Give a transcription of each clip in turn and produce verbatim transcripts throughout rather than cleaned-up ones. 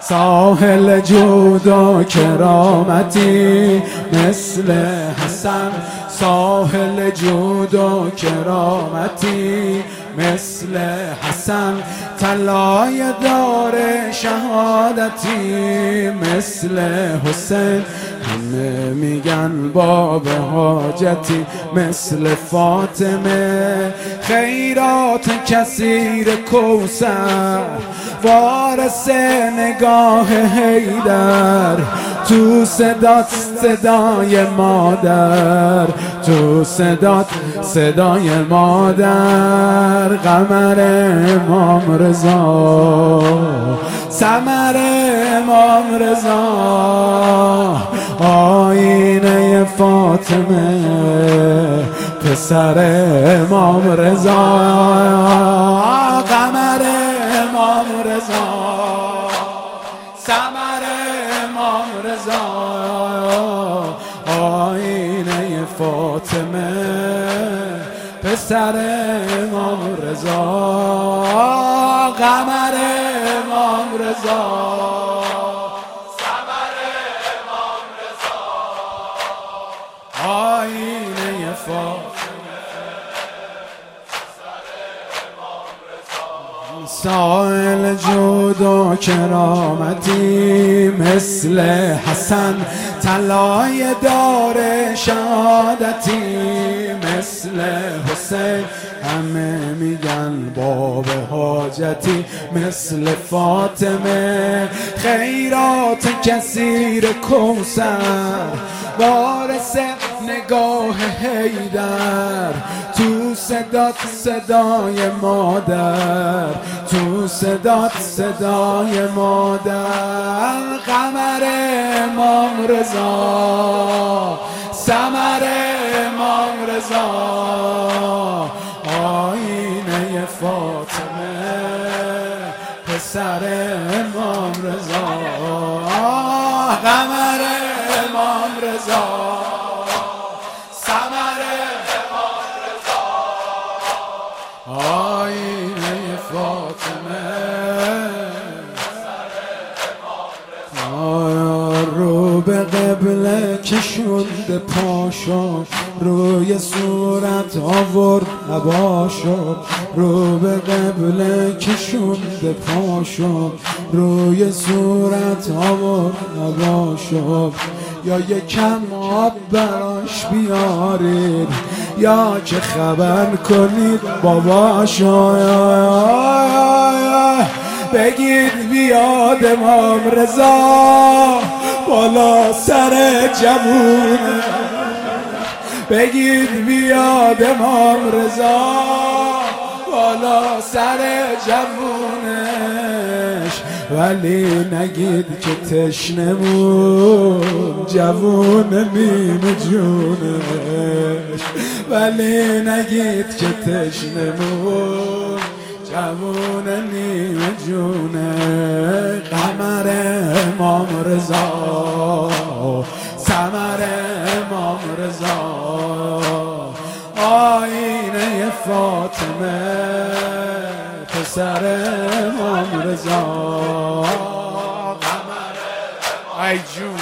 ساحل جود و کرامتی مثل حسن، ساحل جود و کرامتی مثل حسن، طلای دار شهادتی مثل حسین، همه میگن باب حاجتی مثل فاطمه، خیرات کثیر کوثر وارث نگاه حیدر، تو صدات صدای مادر، تو صدات صدای مادر، قمر امام رضا، ثمر امام رضا، آینه فاطمه، پسر امام رضا، قمر امام رضا، ثمر امام رضا، آینه فاطمه، پسر امام رضا، قمر امام رضا، ثمر امام رضا، آینه فاطمه، پسر امام رضا، ساحل جود و کرامتی مثل حسن، طلای دار شهادتی مثل حسین، همه میگن باب حاجتی مثل فاطمه، خیرات کثیر کوثر وارث نگاه حیدر، تو صدات صدای مادر، تو صدات صدای مادر، قمر امام رضا، ثمر امام رضا، آینه فاطمه، پسر امام رضا، قمر امام رضا، ثمر امام رضا، آینه فاطمه، پسر امام رضا، رو به قبله کشونده پاشو، روی صورت آورد عباشو، رو به قبله کشونده پاشو، روی صورت آورد عباشو، یا یکم آب براش بیارید یا که خبر کنید باباشو، بگید بیاد امام رضا بالا سر جوونه، بگید بیاد امام رضا بالا سر جوونش، ولی نگید که تشنمون جوون نیمه جونش، ولی نگید که تشنمون جوون نیمه جونه، قمر امام رضا، ثمر امام رضا، آینه فاطمه، پسر امام رضا، قمر ای جون،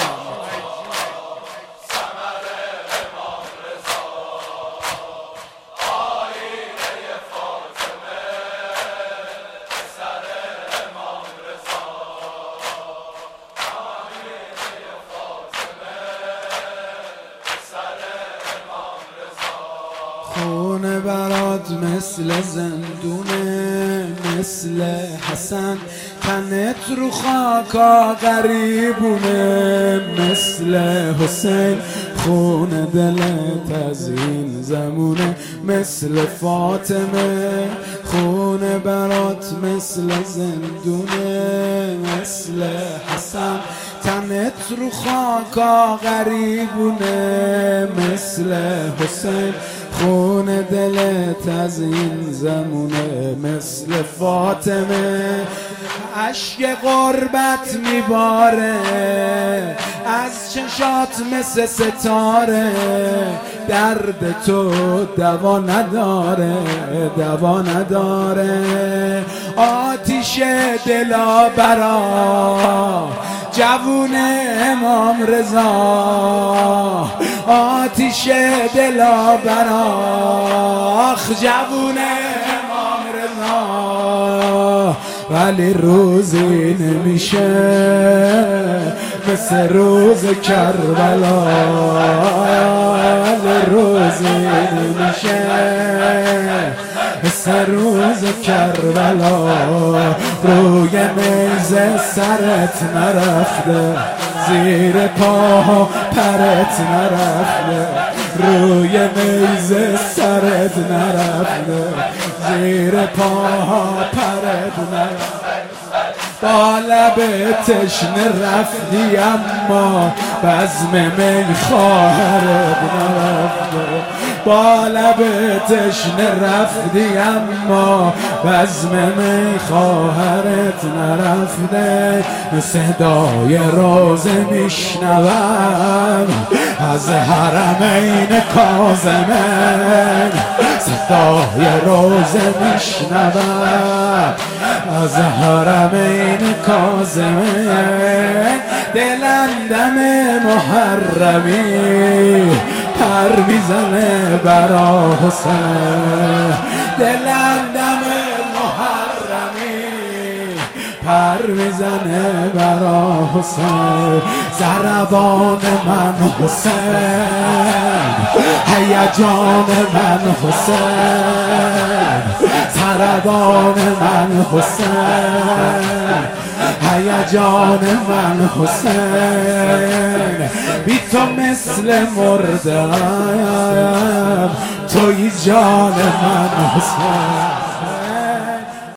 خونه برات مثل زندونه مثل حسن، تنت رو خاکا غریبونه مثل حسین، خونه دلت از این زمونه مثل فاطمه، خونه برات مثل زندونه مثل حسن، تنت رو خاکا غریبونه مثل حسین، خون دلت از این زمونه مثل فاطمه، اشک غربت میباره از چشات مثل ستاره، درد تو دوا نداره دوا نداره، آتیش دلا برا جوون امام رضا آتیش دلا براخ، جوون امام رضا ولی روزی نمیشه مثل روز کربلا، ولی روزی نمیشه مثل روز کربلا. روی نیزه سرت نرفته، زیر پا پرت نرفته، روی نیزه سرت نرفته، زیر پا پرت نرفته. با لب تشنه رفتی اما بزم می خواهرت نرفته، با لب تشنه رفتی اما بزم می خواهرت نرفته. صدای روزه میشنوم از حرمین کاظمین، صدای روزه میشنوم از حرمین کاظمین. دلم دم محرمی پر میزنه برا حسین، دلم دم محرمی پر میزنه برا حسین. ضربان من حسین، هیجان من حسین، ضربان من حسین، هیجان من حسین. بی تو مثل مردم توی جان من حسین.